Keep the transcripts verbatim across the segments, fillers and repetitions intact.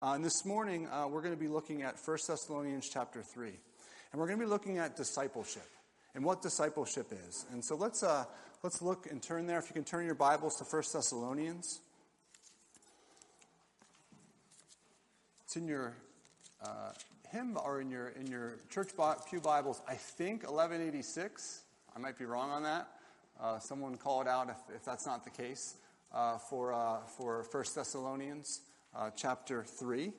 Uh, and this morning, uh, we're going to be looking at First Thessalonians chapter three. And we're going to be looking at discipleship and what discipleship is. And so let's uh, let's look and turn there. If you can turn your Bibles to First Thessalonians. It's in your uh, hymn or in your in your church pew Bibles, I think eleven eighty-six. I might be wrong on that. Uh, someone call it out if, if that's not the case uh, for uh, for First Thessalonians uh, chapter three.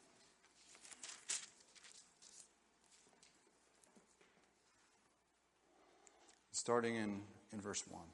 Starting in, in verse one.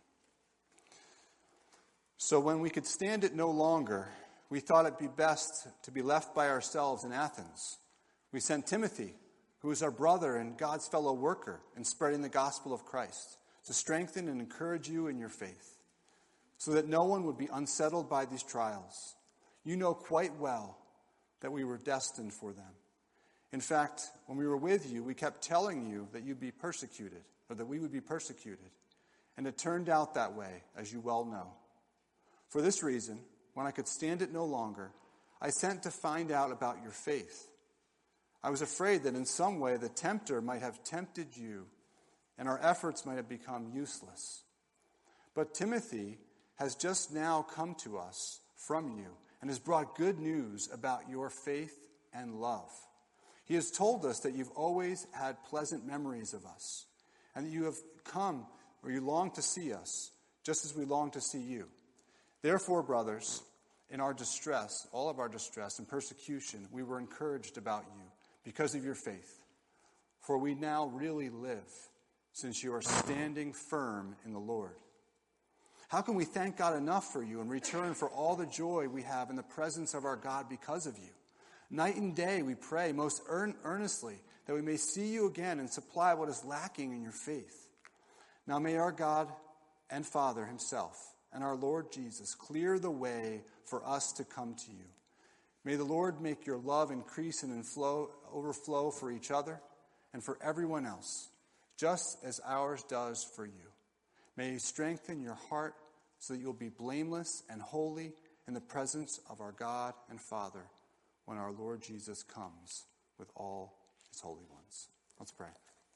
So when we could stand it no longer, we thought it be best to be left by ourselves in Athens. We sent Timothy, who is our brother and God's fellow worker in spreading the gospel of Christ, to strengthen and encourage you in your faith, so that no one would be unsettled by these trials. You know quite well that we were destined for them. In fact, when we were with you, we kept telling you that you'd be persecuted, or that we would be persecuted. And it turned out that way, as you well know. For this reason, when I could stand it no longer, I sent to find out about your faith. I was afraid that in some way the tempter might have tempted you, and our efforts might have become useless. But Timothy has just now come to us from you, and has brought good news about your faith and love. He has told us that you've always had pleasant memories of us, and that you have come, or you long to see us, just as we long to see you. Therefore, brothers, in our distress, all of our distress and persecution, we were encouraged about you because of your faith. For we now really live, since you are standing firm in the Lord. How can we thank God enough for you in return for all the joy we have in the presence of our God because of you? Night and day we pray most earn- earnestly that we may see you again and supply what is lacking in your faith. Now may our God and Father himself and our Lord Jesus clear the way for us to come to you. May the Lord make your love increase and inflow, overflow for each other and for everyone else, just as ours does for you. May he strengthen your heart so that you'll be blameless and holy in the presence of our God and Father when our Lord Jesus comes with all his holy ones. Let's pray.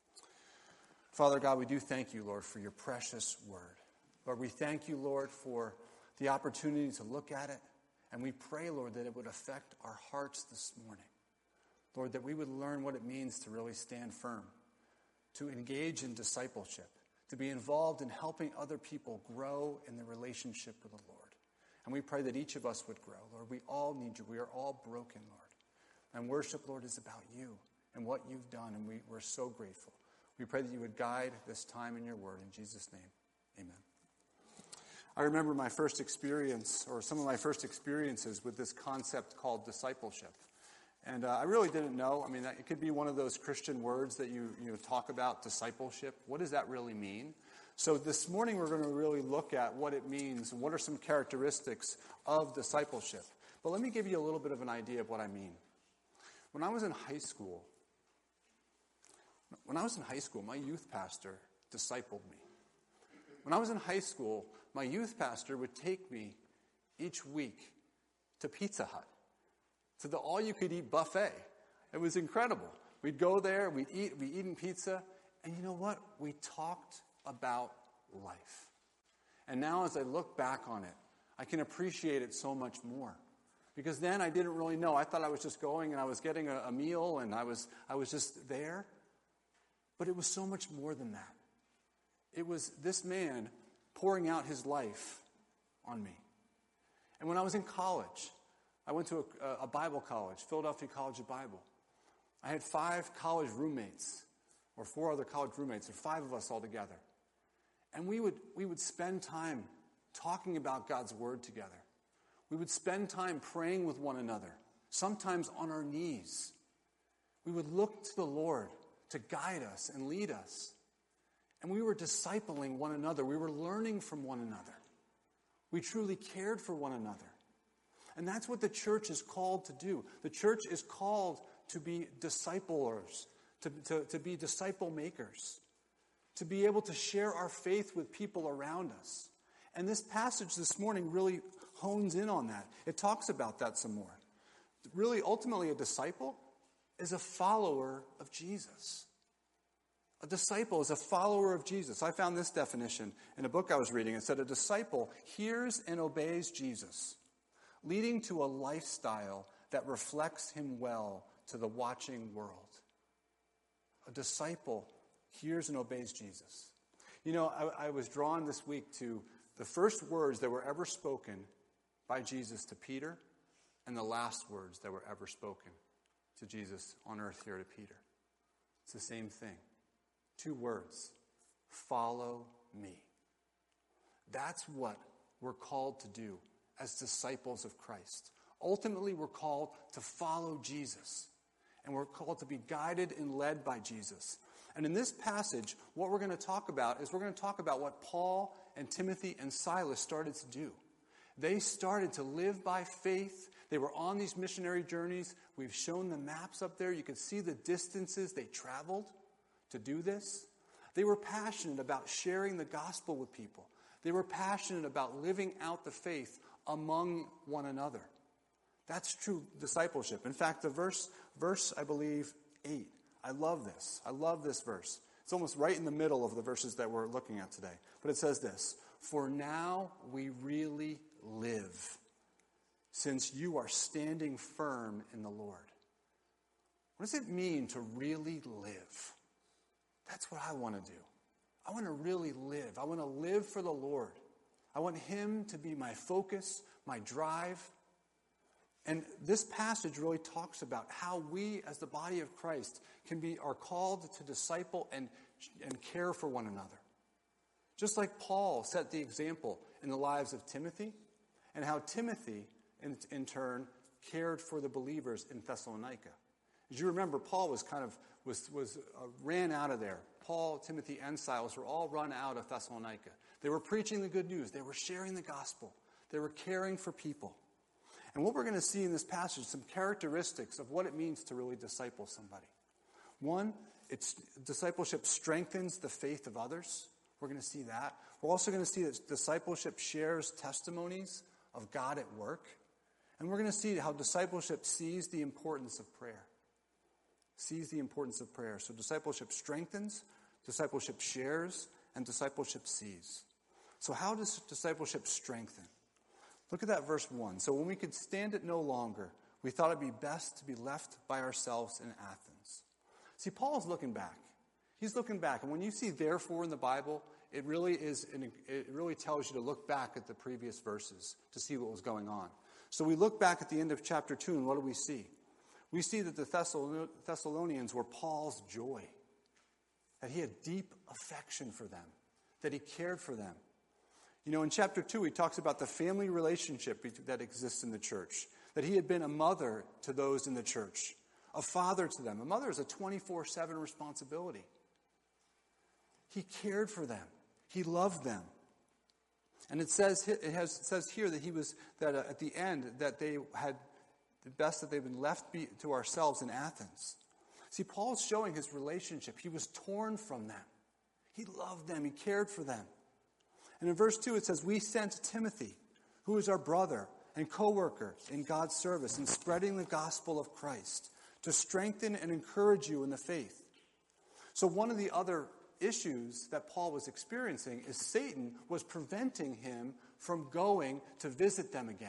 Father God, we do thank you, Lord, for your precious word. Lord, we thank you, Lord, for the opportunity to look at it. And we pray, Lord, that it would affect our hearts this morning. Lord, that we would learn what it means to really stand firm, to engage in discipleship, to be involved in helping other people grow in their relationship with the Lord. And we pray that each of us would grow. Lord, we all need you. We are all broken, Lord. And worship, Lord, is about you and what you've done, and we, we're so grateful. We pray that you would guide this time in your word. In Jesus' name, amen. I remember my first experience, or some of my first experiences with this concept called discipleship. And uh, I really didn't know. I mean, it could be one of those Christian words that you, you know, talk about, discipleship. What does that really mean? So this morning we're going to really look at what it means and what are some characteristics of discipleship. But let me give you a little bit of an idea of what I mean. When I was in high school, when I was in high school, my youth pastor discipled me. When I was in high school, my youth pastor would take me each week to Pizza Hut, to the all-you-could-eat buffet. It was incredible. We'd go there, we'd eat, we'd eat pizza, and you know what? We talked about life. And now as I look back on it, I can appreciate it so much more. Because then I didn't really know. I thought I was just going and I was getting a, a meal and I was I was just there. But it was so much more than that. It was this man pouring out his life on me. And when I was in college, I went to a, a Bible college, Philadelphia College of Bible. I had five college roommates, or four other college roommates, or five of us all together. And we would we would spend time talking about God's word together. We would spend time praying with one another, sometimes on our knees. We would look to the Lord to guide us and lead us. And we were discipling one another. We were learning from one another. We truly cared for one another. And that's what the church is called to do. The church is called to be disciplers, to, to, to be disciple makers, to be able to share our faith with people around us. And this passage this morning really hones in on that. It talks about that some more. Really, ultimately, a disciple is a follower of Jesus. A disciple is a follower of Jesus. I found this definition in a book I was reading. It said a disciple hears and obeys Jesus, leading to a lifestyle that reflects him well to the watching world. A disciple hears and obeys Jesus. You know, I, I was drawn this week to the first words that were ever spoken by Jesus to Peter and the last words that were ever spoken to Jesus on earth here to Peter. It's the same thing. Two words. Follow me. That's what we're called to do as disciples of Christ. Ultimately, we're called to follow Jesus. And we're called to be guided and led by Jesus. And in this passage, what we're going to talk about is we're going to talk about what Paul and Timothy and Silas started to do. They started to live by faith. They were on these missionary journeys. We've shown the maps up there. You can see the distances they traveled to do this. They were passionate about sharing the gospel with people. They were passionate about living out the faith among one another. That's true discipleship. In fact, the verse, verse I believe, eight. I love this. I love this verse. It's almost right in the middle of the verses that we're looking at today. But it says this, "For now we really live, since you are standing firm in the Lord." What does it mean to really live? That's what I want to do. I want to really live. I want to live for the Lord. I want Him to be my focus, my drive. And this passage really talks about how we, as the body of Christ, can be are called to disciple and, and care for one another. Just like Paul set the example in the lives of Timothy, and how Timothy, in, in turn, cared for the believers in Thessalonica. As you remember, Paul was kind of was was uh, ran out of there. Paul, Timothy, and Silas were all run out of Thessalonica. They were preaching the good news. They were sharing the gospel. They were caring for people. And what we're going to see in this passage, some characteristics of what it means to really disciple somebody. One, it's discipleship strengthens the faith of others. We're going to see that. We're also going to see that discipleship shares testimonies of God at work. And we're going to see how discipleship sees the importance of prayer. Sees the importance of prayer. So discipleship strengthens, discipleship shares, and discipleship sees. So how does discipleship strengthen? Look at that verse one. "So when we could stand it no longer, we thought it'd be best to be left by ourselves in Athens." See, Paul's looking back. He's looking back. And when you see therefore in the Bible, it really is. An, it really tells you to look back at the previous verses to see what was going on. So we look back at the end of chapter two, and what do we see? We see that the Thessalonians were Paul's joy, that he had deep affection for them, that he cared for them. You know, in chapter two, he talks about the family relationship that exists in the church, that he had been a mother to those in the church, a father to them. A mother is a twenty-four seven responsibility. He cared for them. He loved them. And it says it, has, it says here that he was that uh, at the end that they had the best that they've been left be, to ourselves in Athens. See, Paul's showing his relationship. He was torn from them. He loved them. He cared for them. And in verse two it says, "We sent Timothy, who is our brother and co-worker in God's service in spreading the gospel of Christ, to strengthen and encourage you in the faith." So one of the other issues that Paul was experiencing is Satan was preventing him from going to visit them again.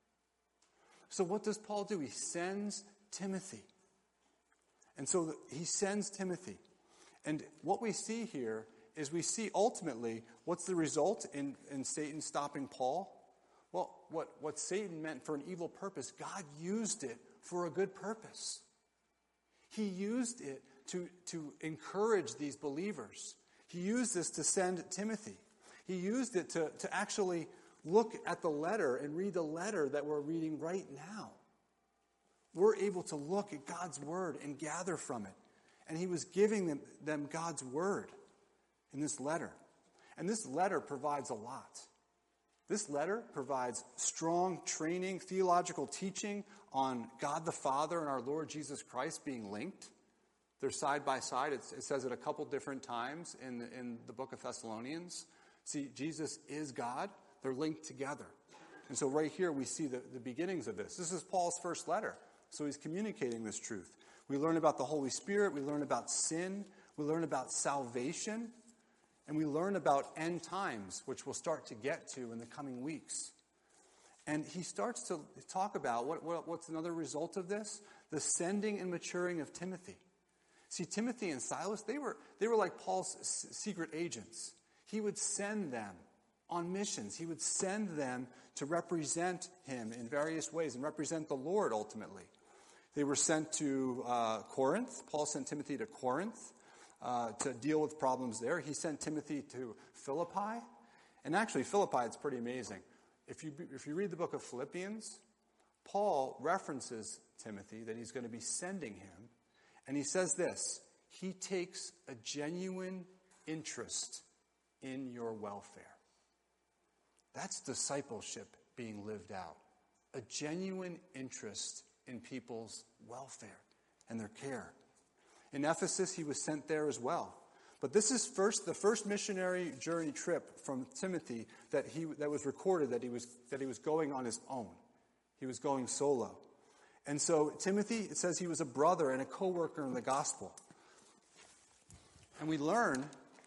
So what does Paul do? He sends Timothy. And so he sends Timothy. And what we see here is we see ultimately what's the result in, in Satan stopping Paul? Well, what, what Satan meant for an evil purpose, God used it for a good purpose. He used it to, to encourage these believers. He used this to send Timothy. He used it to, to actually look at the letter and read the letter that we're reading right now. We're able to look at God's word and gather from it. And he was giving them, them God's word in this letter. And this letter provides a lot. This letter provides strong training, theological teaching on God the Father and our Lord Jesus Christ being linked. They're side by side. It's, it says it a couple different times in, in the book of Thessalonians. See, Jesus is God. They're linked together. And so right here we see the, the beginnings of this. This is Paul's first letter. So he's communicating this truth. We learn about the Holy Spirit. We learn about sin. We learn about salvation. And we learn about end times, which we'll start to get to in the coming weeks. And he starts to talk about what, what, what's another result of this? The sending and maturing of Timothy. See, Timothy and Silas, they were, they were like Paul's s- secret agents. He would send them on missions. He would send them to represent him in various ways and represent the Lord ultimately. They were sent to uh, Corinth. Paul sent Timothy to Corinth uh, to deal with problems there. He sent Timothy to Philippi. And actually, Philippi, it's pretty amazing. If you, if you read the book of Philippians, Paul references Timothy that he's going to be sending him. And he says this, he takes a genuine interest in your welfare. That's discipleship being lived out. A genuine interest in people's welfare and their care. In Ephesus, he was sent there as well. But this is first the first missionary journey trip from Timothy that he that was recorded that he was that he was going on his own. He was going solo. And so Timothy, it says he was a brother and a co-worker in the gospel. And we learn,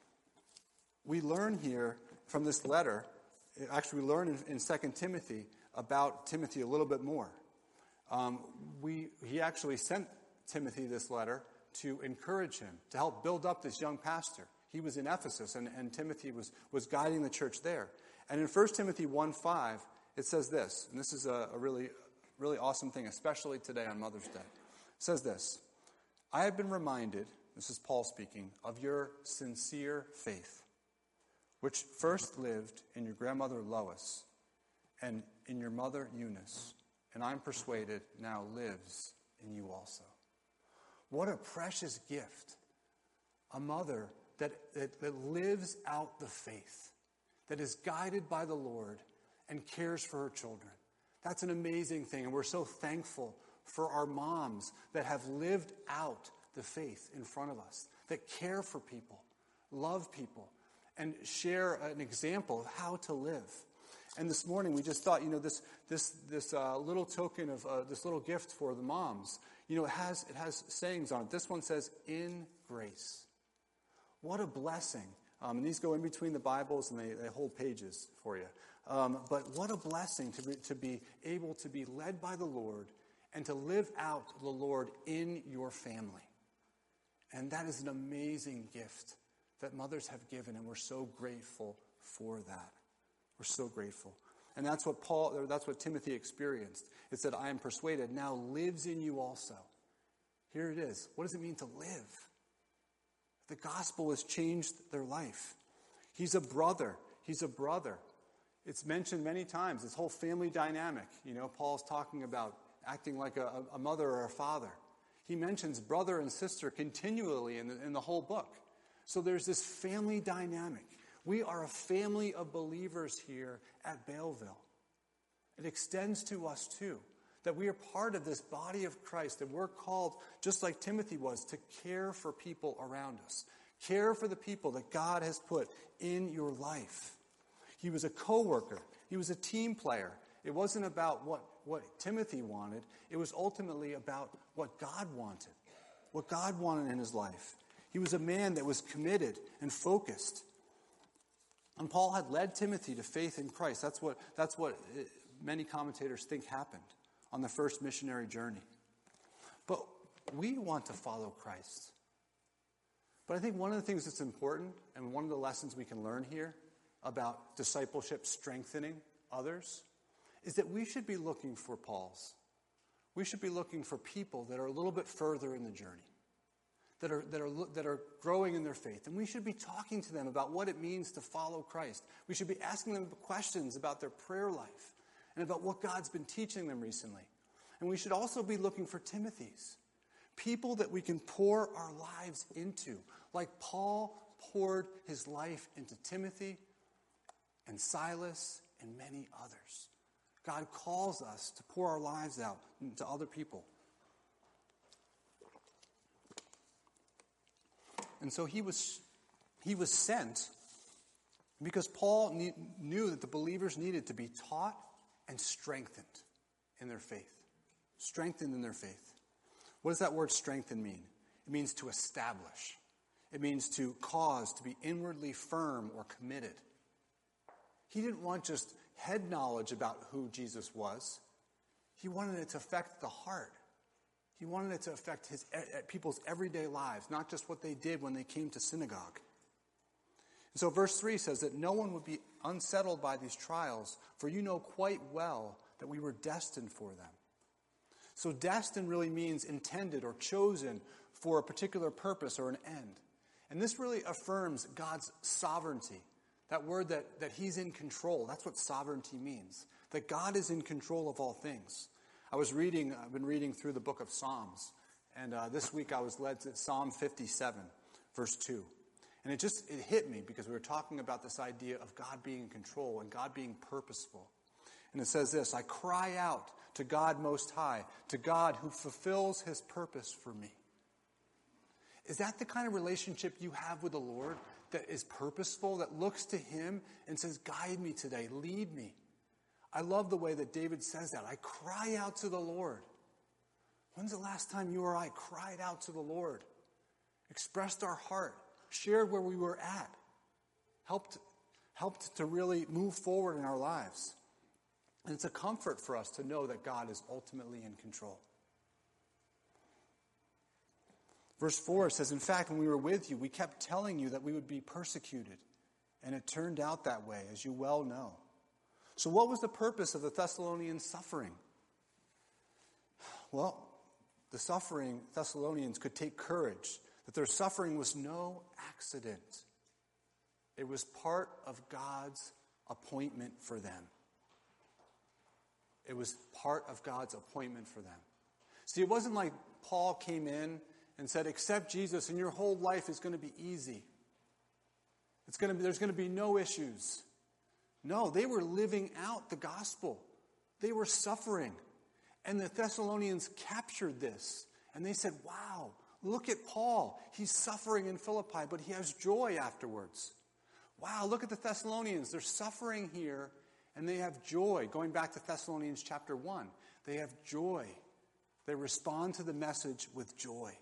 we learn here from this letter, actually we learn in, in Second Timothy about Timothy a little bit more. Um, we he actually sent Timothy this letter to encourage him, to help build up this young pastor. He was in Ephesus, and, and Timothy was, was guiding the church there. And in First Timothy one five, it says this, and this is a, a really, really awesome thing, especially today on Mother's Day. It says this, I have been reminded, this is Paul speaking, of your sincere faith, which first lived in your grandmother Lois and in your mother Eunice, and I'm persuaded now lives in you also. What a precious gift. A mother that, that, that lives out the faith, that is guided by the Lord and cares for her children. That's an amazing thing, and we're so thankful for our moms that have lived out the faith in front of us, that care for people, love people, and share an example of how to live. And this morning we just thought, you know, this this this uh, little token of uh, this little gift for the moms, you know, it has it has sayings on it. This one says, "In grace." What a blessing! Um, and these go in between the Bibles, and they, they hold pages for you. Um, but what a blessing to be, to be able to be led by the Lord and to live out the Lord in your family. And that is an amazing gift that mothers have given, and we're so grateful for that. We're so grateful. And that's what Paul, or that's what Timothy experienced. It said, I am persuaded, now lives in you also. Here it is. What does it mean to live? The gospel has changed their life. He's a brother. He's a brother. It's mentioned many times, this whole family dynamic. You know, Paul's talking about acting like a, a mother or a father. He mentions brother and sister continually in the, in the whole book. So there's this family dynamic. We are a family of believers here at Baleville. It extends to us too, that we are part of this body of Christ, and we're called, just like Timothy was, to care for people around us. Care for the people that God has put in your life. He was a co-worker. He was a team player. It wasn't about what, what Timothy wanted. It was ultimately about what God wanted, what God wanted in his life. He was a man that was committed and focused. And Paul had led Timothy to faith in Christ. That's what, that's what many commentators think happened on the first missionary journey. But we want to follow Christ. But I think one of the things that's important, and one of the lessons we can learn here about discipleship strengthening others, is that we should be looking for Pauls. We should be looking for people that are a little bit further in the journey, that are, that are, that are growing in their faith. And we should be talking to them about what it means to follow Christ. We should be asking them questions about their prayer life and about what God's been teaching them recently. And we should also be looking for Timothys, people that we can pour our lives into, like Paul poured his life into Timothy and Silas and many others. God calls us to pour our lives out to other people. And so he was he was sent because Paul ne- knew that the believers needed to be taught and strengthened in their faith. strengthened in their faith. What does that word strengthen mean? It means to establish. It means to cause, to be inwardly firm or committed. He didn't want just head knowledge about who Jesus was. He wanted it to affect the heart. He wanted it to affect his people's everyday lives, not just what they did when they came to synagogue. And so verse three says that no one would be unsettled by these trials, for you know quite well that we were destined for them. So destined really means intended or chosen for a particular purpose or an end. And this really affirms God's sovereignty. That word that, that he's in control, that's what sovereignty means. That God is in control of all things. I was reading, I've been reading through the book of Psalms. And uh, this week I was led to Psalm fifty-seven, verse two. And it just, it hit me because we were talking about this idea of God being in control and God being purposeful. And it says this, I cry out to God Most High, to God who fulfills his purpose for me. Is that the kind of relationship you have with the Lord that is purposeful, that looks to him and says, guide me today, lead me? I love the way that David says that. I cry out to the Lord. When's the last time you or I cried out to the Lord? Expressed our heart, shared where we were at, helped, helped to really move forward in our lives. And it's a comfort for us to know that God is ultimately in control. Verse four says, in fact, when we were with you, we kept telling you that we would be persecuted. And it turned out that way, as you well know. So what was the purpose of the Thessalonians' suffering? Well, the suffering Thessalonians could take courage that their suffering was no accident. It was part of God's appointment for them. It was part of God's appointment for them. See, it wasn't like Paul came in and said, accept Jesus and your whole life is going to be easy. It's going to be, there's going to be no issues. No, they were living out the gospel. They were suffering. And the Thessalonians captured this. And they said, wow, look at Paul. He's suffering in Philippi, but he has joy afterwards. Wow, look at the Thessalonians. They're suffering here, and they have joy. Going back to Thessalonians chapter one, they have joy. They respond to the message with joy.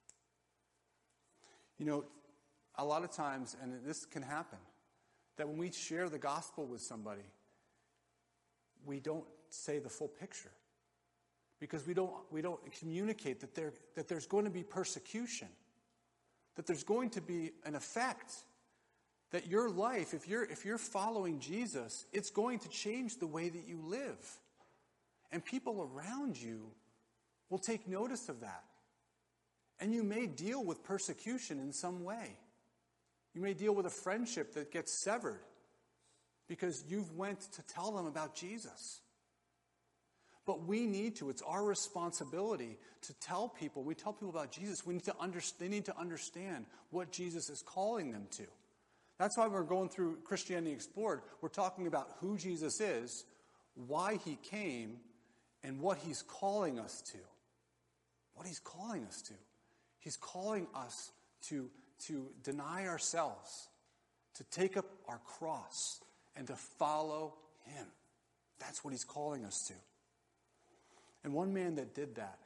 You know, a lot of times, and this can happen, that when we share the gospel with somebody, we don't say the full picture. Because we don't we don't communicate that there that there's going to be persecution. That there's going to be an effect. That your life, if you're if you're following Jesus, it's going to change the way that you live. And people around you will take notice of that. And you may deal with persecution in some way. You may deal with a friendship that gets severed because you've went to tell them about Jesus. But we need to, it's our responsibility to tell people, we tell people about Jesus, we need to under, they need to understand what Jesus is calling them to. That's why we're going through Christianity Explored. We're talking about who Jesus is, why he came, and what he's calling us to. What he's calling us to. He's calling us to, to deny ourselves, to take up our cross, and to follow him. That's what he's calling us to. And one man that did that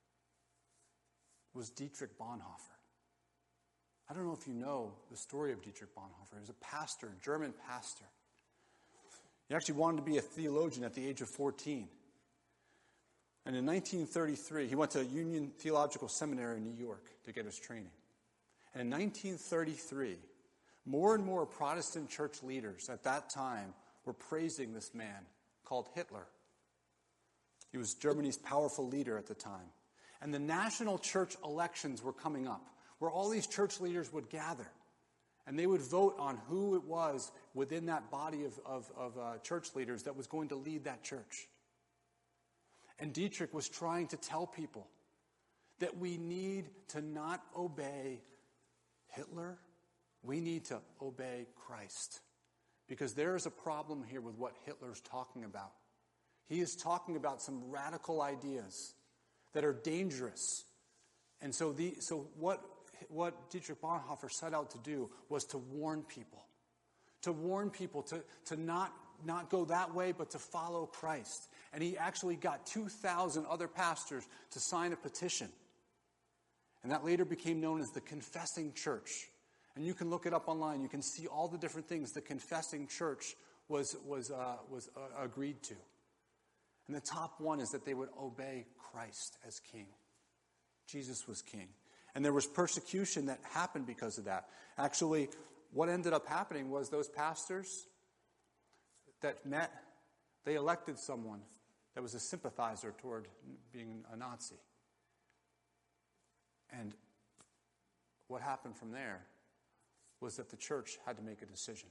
was Dietrich Bonhoeffer. I don't know if you know the story of Dietrich Bonhoeffer. He was a pastor, a German pastor. He actually wanted to be a theologian at the age of fourteen. And in nineteen thirty-three, he went to Union Theological Seminary in New York to get his training. And in nineteen thirty-three, more and more Protestant church leaders at that time were praising this man called Hitler. He was Germany's powerful leader at the time. And the national church elections were coming up, where all these church leaders would gather. And they would vote on who it was within that body of, of, of uh, church leaders that was going to lead that church. And Dietrich was trying to tell people that we need to not obey Hitler. We need to obey Christ. Because there is a problem here with what Hitler's talking about. He is talking about some radical ideas that are dangerous. And so the so what what Dietrich Bonhoeffer set out to do was to warn people. To warn people to, to not, not go that way, but to follow Christ. And he actually got two thousand other pastors to sign a petition. And that later became known as the Confessing Church. And you can look it up online. You can see all the different things the Confessing Church was, was, uh, was uh, agreed to. And the top one is that they would obey Christ as king. Jesus was king. And there was persecution that happened because of that. Actually, what ended up happening was those pastors that met, they elected someone that was a sympathizer toward being a Nazi. And what happened from there was that the church had to make a decision.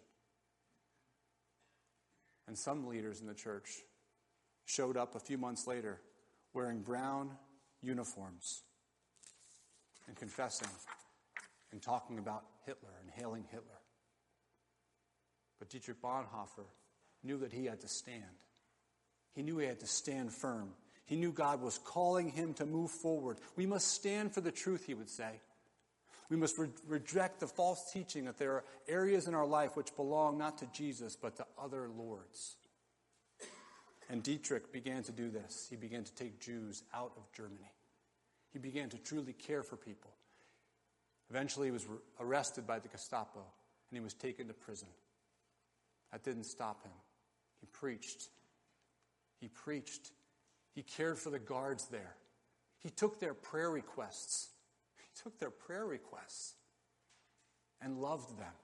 And some leaders in the church showed up a few months later wearing brown uniforms and confessing and talking about Hitler and hailing Hitler. But Dietrich Bonhoeffer knew that he had to stand. He knew he had to stand firm. He knew God was calling him to move forward. We must stand for the truth, he would say. We must re- reject the false teaching that there are areas in our life which belong not to Jesus but to other lords. And Dietrich began to do this. He began to take Jews out of Germany. He began to truly care for people. Eventually he was re- arrested by the Gestapo and he was taken to prison. That didn't stop him. He preached. He preached. He cared for the guards there. He took their prayer requests. He took their prayer requests and loved them.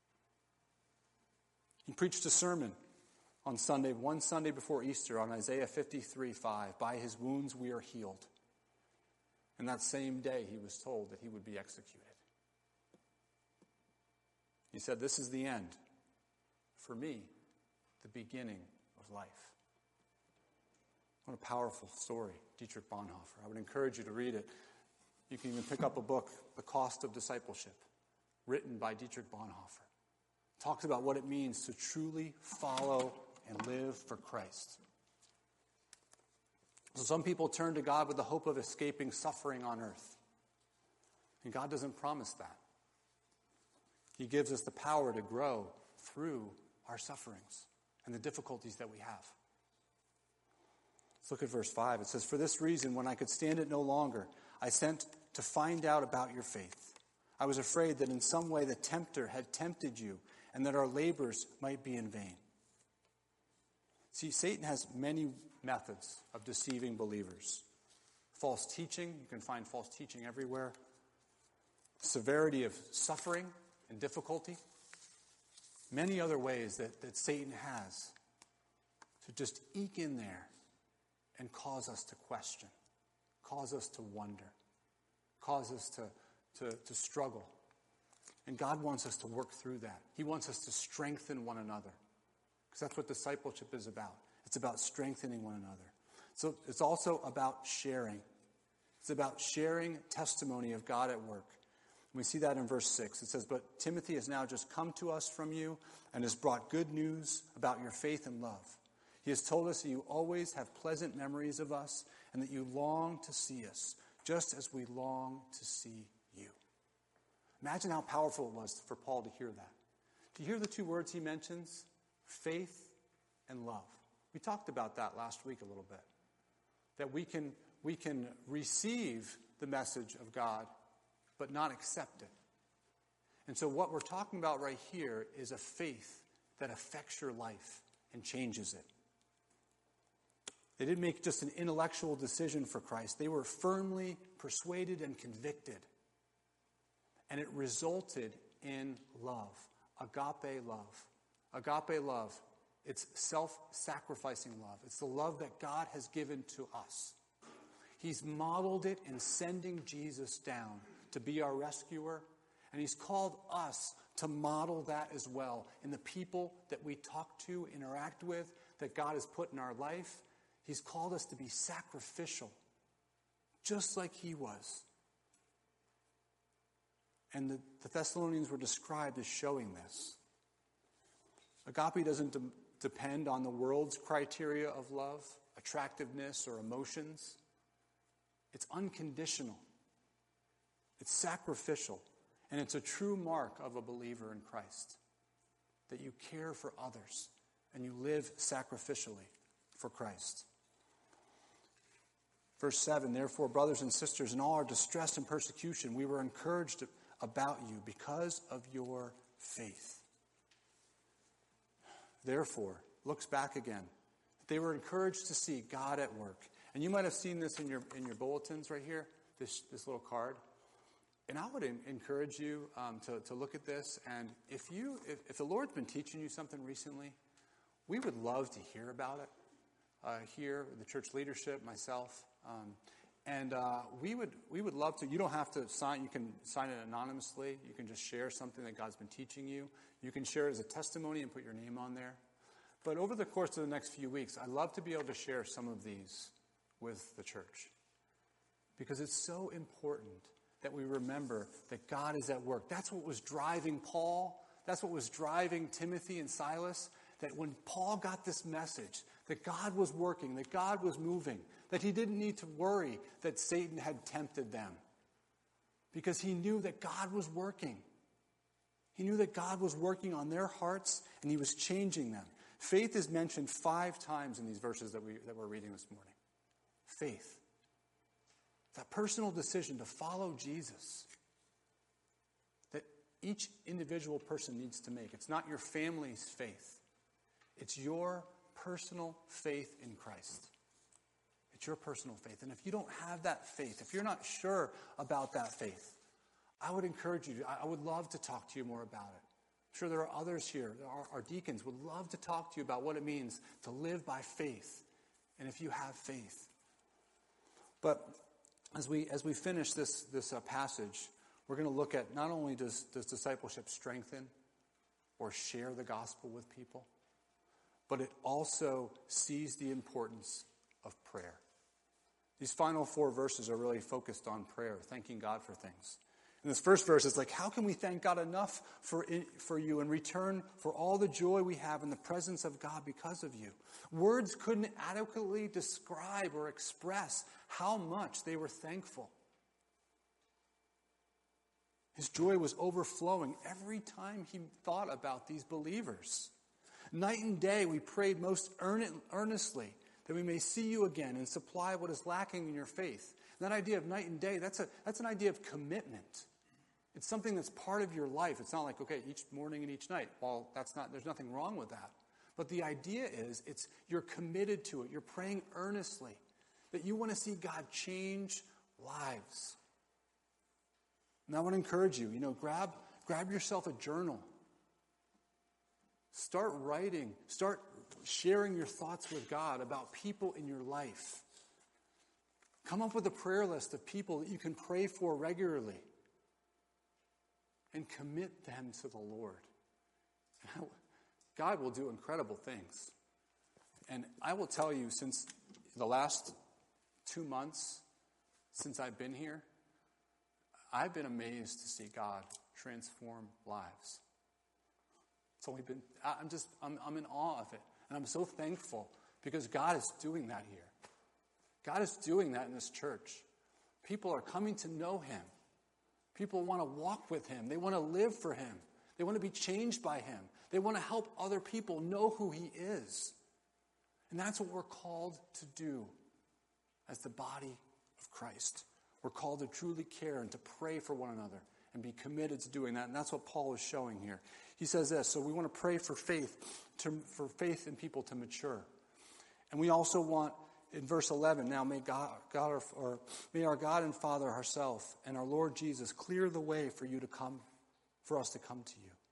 He preached a sermon on Sunday, one Sunday before Easter, on Isaiah fifty-three five. By his wounds we are healed. And that same day he was told that he would be executed. He said, this is the end. For me, the beginning of life. What a powerful story, Dietrich Bonhoeffer. I would encourage you to read it. You can even pick up a book, The Cost of Discipleship, written by Dietrich Bonhoeffer. It talks about what it means to truly follow and live for Christ. So some people turn to God with the hope of escaping suffering on earth. And God doesn't promise that. He gives us the power to grow through our sufferings and the difficulties that we have. Let's look at verse five. It says, for this reason, when I could stand it no longer, I sent to find out about your faith. I was afraid that in some way the tempter had tempted you and that our labors might be in vain. See, Satan has many methods of deceiving believers. False teaching, you can find false teaching everywhere. Severity of suffering and difficulty. Many other ways that, that Satan has to just eke in there and cause us to question, cause us to wonder, cause us to, to, to struggle. And God wants us to work through that. He wants us to strengthen one another. Because that's what discipleship is about. It's about strengthening one another. So it's also about sharing. It's about sharing testimony of God at work. We see that in verse six. It says, but Timothy has now just come to us from you and has brought good news about your faith and love. He has told us that you always have pleasant memories of us and that you long to see us, just as we long to see you. Imagine how powerful it was for Paul to hear that. Do you hear the two words he mentions? Faith and love. We talked about that last week a little bit. That we can, we can receive the message of God, but not accept it. And so what we're talking about right here is a faith that affects your life and changes it. They didn't make just an intellectual decision for Christ. They were firmly persuaded and convicted. And it resulted in love. Agape love. Agape love. It's self-sacrificing love. It's the love that God has given to us. He's modeled it in sending Jesus down to be our rescuer. And he's called us to model that as well in the people that we talk to, interact with, that God has put in our life. He's called us to be sacrificial, just like he was. And the, the Thessalonians were described as showing this. Agape doesn't de- depend on the world's criteria of love, attractiveness, or emotions. It's unconditional. It's sacrificial. And it's a true mark of a believer in Christ. That you care for others and you live sacrificially for Christ. Verse seven, therefore, brothers and sisters, in all our distress and persecution, we were encouraged about you because of your faith. Therefore, looks back again. They were encouraged to see God at work. And you might have seen this in your in your bulletins right here, this, this little card. And I would encourage you um, to, to look at this. And if you if, if the Lord's been teaching you something recently, we would love to hear about it. Uh, here, the church leadership, myself. Um, and uh, we would we would love to. You don't have to sign. You can sign it anonymously. You can just share something that God's been teaching you. You can share it as a testimony and put your name on there. But over the course of the next few weeks, I'd love to be able to share some of these with the church. Because it's so important that we remember that God is at work. That's what was driving Paul. That's what was driving Timothy and Silas. That when Paul got this message, that God was working, that God was moving, that he didn't need to worry that Satan had tempted them. Because he knew that God was working. He knew that God was working on their hearts and he was changing them. Faith is mentioned five times in these verses that, we, that we're reading this morning. Faith. That personal decision to follow Jesus that each individual person needs to make. It's not your family's faith. It's your personal faith in Christ. It's your personal faith. And if you don't have that faith, if you're not sure about that faith, I would encourage you, to, I would love to talk to you more about it. I'm sure there are others here, our, our deacons would love to talk to you about what it means to live by faith. And if you have faith. But as we as we finish this, this uh, passage, we're going to look at not only does, does discipleship strengthen or share the gospel with people, but it also sees the importance of prayer. These final four verses are really focused on prayer, thanking God for things. And this first verse is like, how can we thank God enough for for you in return for all the joy we have in the presence of God because of you? Words couldn't adequately describe or express how much they were thankful. His joy was overflowing every time he thought about these believers. Night and day we prayed most earnestly that we may see you again and supply what is lacking in your faith. And that idea of night and day, that's a that's an idea of commitment. It's something that's part of your life. It's not like, okay, each morning and each night. Well, that's not, there's nothing wrong with that. But the idea is, it's you're committed to it. You're praying earnestly that you want to see God change lives. And I want to encourage you, you know, grab grab yourself a journal. Start writing. Start sharing your thoughts with God about people in your life. Come up with a prayer list of people that you can pray for regularly. And commit them to the Lord. God will do incredible things. And I will tell you, since the last two months, since I've been here, I've been amazed to see God transform lives. It's only been, I'm just, I'm, I'm in awe of it. And I'm so thankful because God is doing that here. God is doing that in this church. People are coming to know him. People want to walk with him. They want to live for him. They want to be changed by him. They want to help other people know who he is. And that's what we're called to do as the body of Christ. We're called to truly care and to pray for one another and be committed to doing that. And that's what Paul is showing here. He says this, so we want to pray for faith, to, for faith in people to mature. And we also want, in verse eleven, now may God, God or, or may our God and Father ourselves and our Lord Jesus clear the way for you to come, for us to come to you.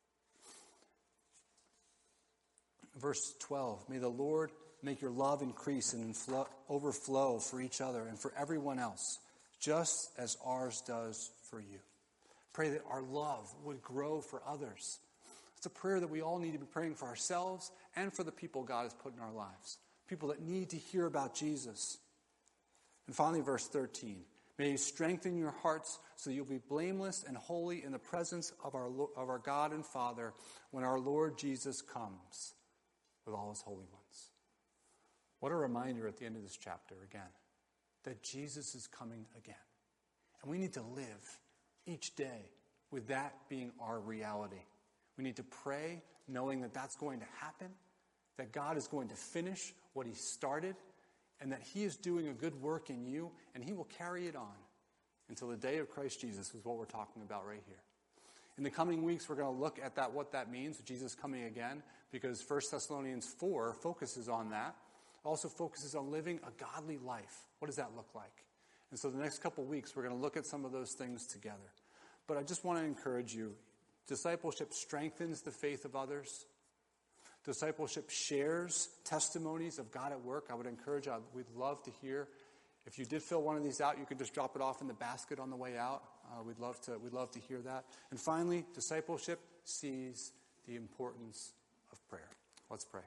Verse twelve, may the Lord make your love increase and inflow, overflow for each other and for everyone else, just as ours does for you. Pray that our love would grow for others. It's a prayer that we all need to be praying for ourselves and for the people God has put in our lives. People that need to hear about Jesus. And finally, verse thirteen. May you strengthen your hearts so that you'll be blameless and holy in the presence of our, of our God and Father when our Lord Jesus comes with all his holy ones. What a reminder at the end of this chapter again, that Jesus is coming again. And we need to live each day with that being our reality. We need to pray knowing that that's going to happen, that God is going to finish what he started, and that he is doing a good work in you, and he will carry it on until the day of Christ Jesus, is what we're talking about right here. In the coming weeks, we're going to look at that, what that means, Jesus coming again, because First Thessalonians four focuses on that. Also focuses on living a godly life. What does that look like? And so the next couple weeks, we're going to look at some of those things together. But I just want to encourage you, discipleship strengthens the faith of others. Discipleship shares testimonies of God at work. I would encourage you, we'd love to hear. If you did fill one of these out, you could just drop it off in the basket on the way out. Uh, we'd love to, we'd love to hear that. And finally, discipleship sees the importance of prayer. Let's pray.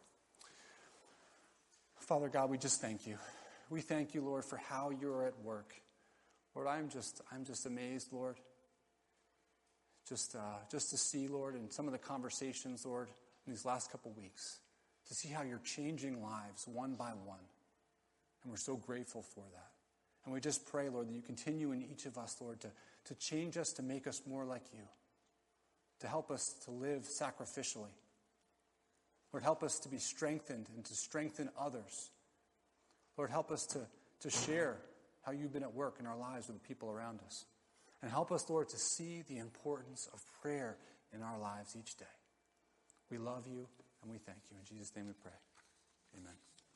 Father God, we just thank you. We thank you, Lord, for how you're at work. Lord, I'm just, I'm just amazed, Lord. Just, uh, just to see, Lord, in some of the conversations, Lord, in these last couple weeks, to see how you're changing lives one by one. And we're so grateful for that. And we just pray, Lord, that you continue in each of us, Lord, to, to change us, to make us more like you, to help us to live sacrificially. Lord, help us to be strengthened and to strengthen others. Lord, help us to, to share how you've been at work in our lives with the people around us. And help us, Lord, to see the importance of prayer in our lives each day. We love you and we thank you. In Jesus' name we pray. Amen.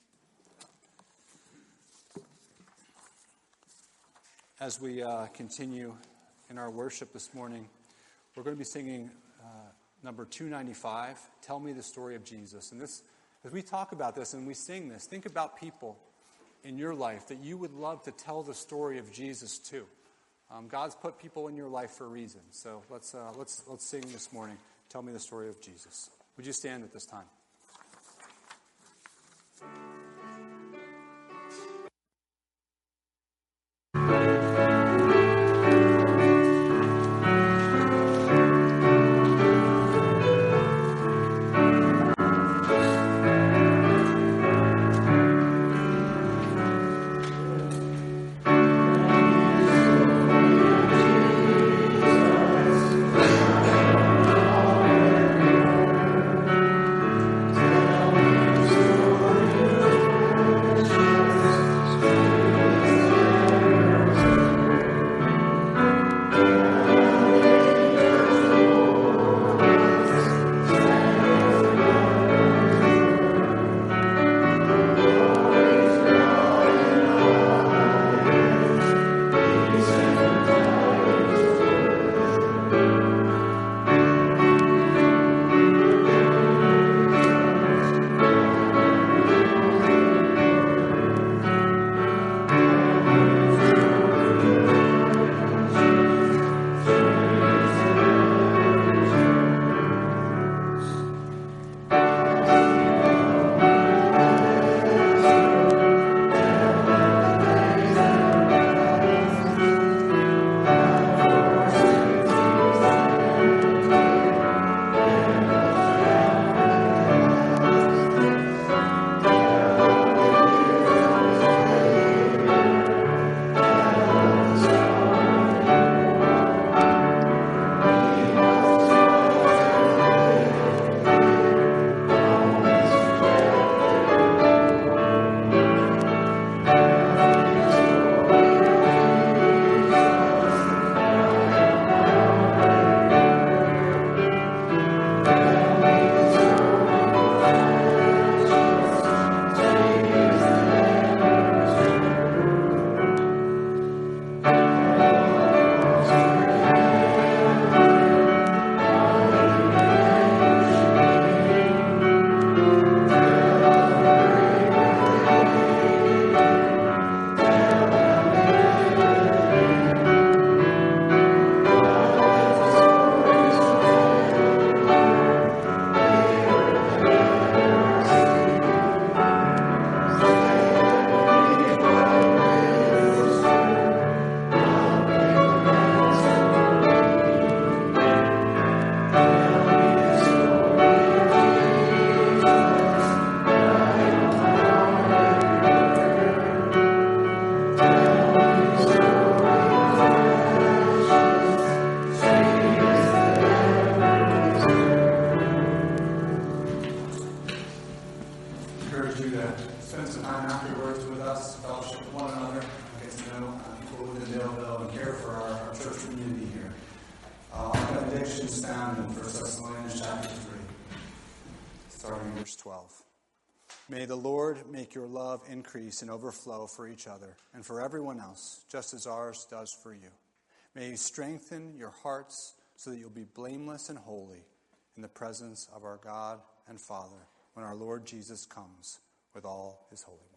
As we uh, continue in our worship this morning, we're going to be singing uh, number two ninety-five, Tell Me the Story of Jesus. And this, as we talk about this and we sing this, think about people in your life that you would love to tell the story of Jesus to. Um, God's put people in your life for a reason. So let's, uh, let's, let's sing this morning, Tell Me the Story of Jesus. Would you stand at this time? Thank for our, our church community here. Uh, our benediction is found in First Thessalonians chapter three, starting in verse twelve. May the Lord make your love increase and overflow for each other and for everyone else, just as ours does for you. May he strengthen your hearts so that you'll be blameless and holy in the presence of our God and Father when our Lord Jesus comes with all his holy ones.